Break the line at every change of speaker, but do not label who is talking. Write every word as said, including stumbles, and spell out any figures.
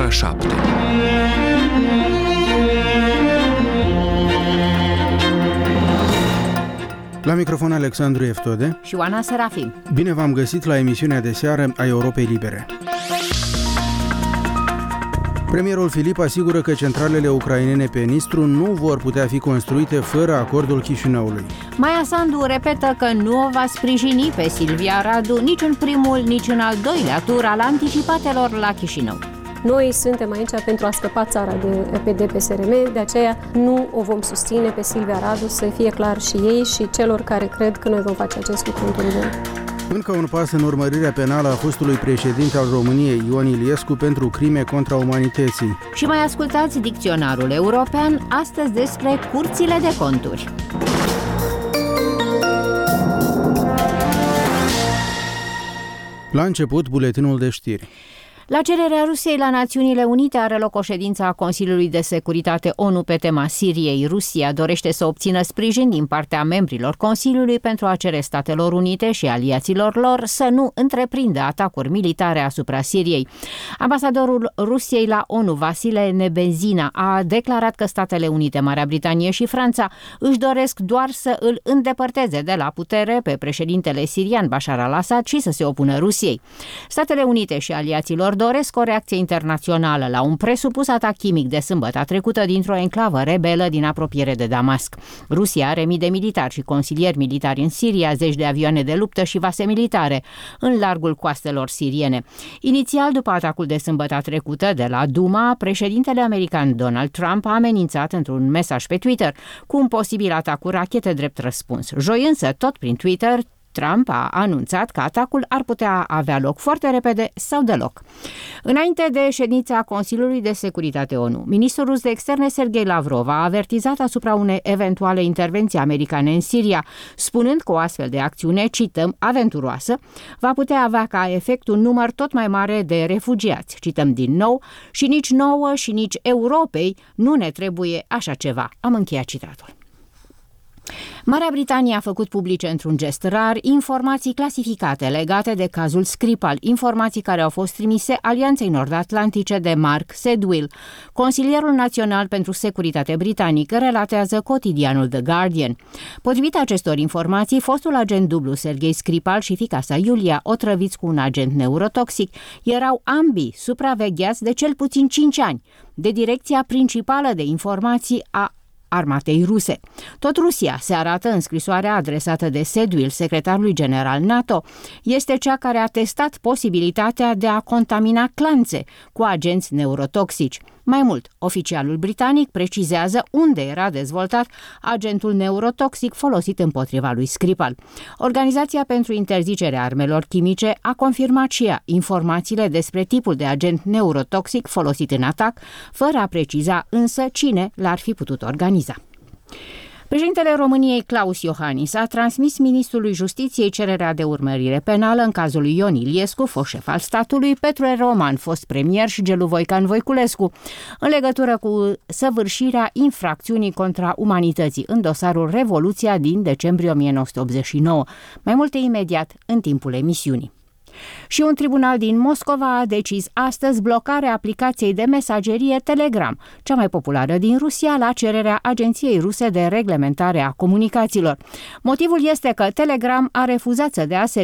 ora șapte.
La microfon Alexandru Eftode
și Oana Serafim.
Bine v-am găsit la emisiunea de seară a Europei Libere. Premierul Filip asigură că centralele ucrainene pe Nistru nu vor putea fi construite fără acordul Chișinăului.
Maia Sandu repetă că nu o va sprijini pe Silvia Radu nici în primul, nici în al doilea tur al anticipatelor la Chișinău.
Noi suntem aici pentru a scăpa țara de P D P S R M, de aceea nu o vom susține pe Silvia Radu, să fie clar și ei și celor care cred că noi vom face acest lucru într-un bun.
Încă un pas în urmărirea penală a fostului președinte al României, Ion Iliescu, pentru crime contra umanității.
Și mai ascultați dicționarul european astăzi despre curțile de conturi.
La început, buletinul de știri.
La cererea Rusiei la Națiunile Unite are loc o ședință a Consiliului de Securitate O N U pe tema Siriei. Rusia dorește să obțină sprijin din partea membrilor Consiliului pentru a cere Statelor Unite și aliaților lor să nu întreprindă atacuri militare asupra Siriei. Ambasadorul Rusiei la O N U, Vasile Nebenzina, a declarat că Statele Unite, Marea Britanie și Franța își doresc doar să îl îndepărteze de la putere pe președintele sirian Bashar al-Assad și să se opună Rusiei. Statele Unite și aliaților doresc o reacție internațională la un presupus atac chimic de sâmbătă trecută dintr-o enclavă rebelă din apropiere de Damasc. Rusia are mii de militari și consilieri militari în Siria, zeci de avioane de luptă și vase militare în largul coastelor siriene. Inițial, după atacul de sâmbătă trecută de la Duma, președintele american Donald Trump a amenințat într-un mesaj pe Twitter cu un posibil atac cu rachete drept răspuns. Joi însă, tot prin Twitter, Trump a anunțat că atacul ar putea avea loc foarte repede sau deloc. Înainte de ședința Consiliului de Securitate O N U, ministrul rus de externe Sergei Lavrov a avertizat asupra unei eventuale intervenții americane în Siria, spunând că o astfel de acțiune, cităm, aventuroasă, va putea avea ca efect un număr tot mai mare de refugiați. Cităm din nou, și nici nouă și nici Europei nu ne trebuie așa ceva. Am încheiat citatul. Marea Britanie a făcut publice într-un gest rar informații clasificate legate de cazul Skripal, informații care au fost trimise Alianței Nord-Atlantice de Mark Sedwill. Consilierul național pentru securitate britanic relatează cotidianul The Guardian. Potrivit acestor informații, fostul agent dublu Sergei Skripal și fiica sa Iulia, otrăviți cu un agent neurotoxic, erau ambii supravegheați de cel puțin cinci ani de Direcția Principală de Informații a Armatei ruse. Tot Rusia, se arată în scrisoarea adresată de Sedwill, secretarului general NATO, este cea care a testat posibilitatea de a contamina clanțe cu agenți neurotoxici. Mai mult, oficialul britanic precizează unde era dezvoltat agentul neurotoxic folosit împotriva lui Skripal. Organizația pentru interzicerea armelor chimice a confirmat și ea informațiile despre tipul de agent neurotoxic folosit în atac, fără a preciza însă cine l-ar fi putut organiza. Președintele României, Claus Iohannis, a transmis ministrului Justiției cererea de urmărire penală în cazul lui Ion Iliescu, fost șef al statului, Petru Roman, fost premier, și Gelu Voican Voiculescu, în legătură cu săvârșirea infracțiunii contra umanității în dosarul Revoluția din decembrie o mie nouă sute optzeci și nouă. Mai multe imediat în timpul emisiunii. Și un tribunal din Moscova a decis astăzi blocarea aplicației de mesagerie Telegram, cea mai populară din Rusia, la cererea Agenției Ruse de Reglementare a Comunicațiilor. Motivul este că Telegram a refuzat să dea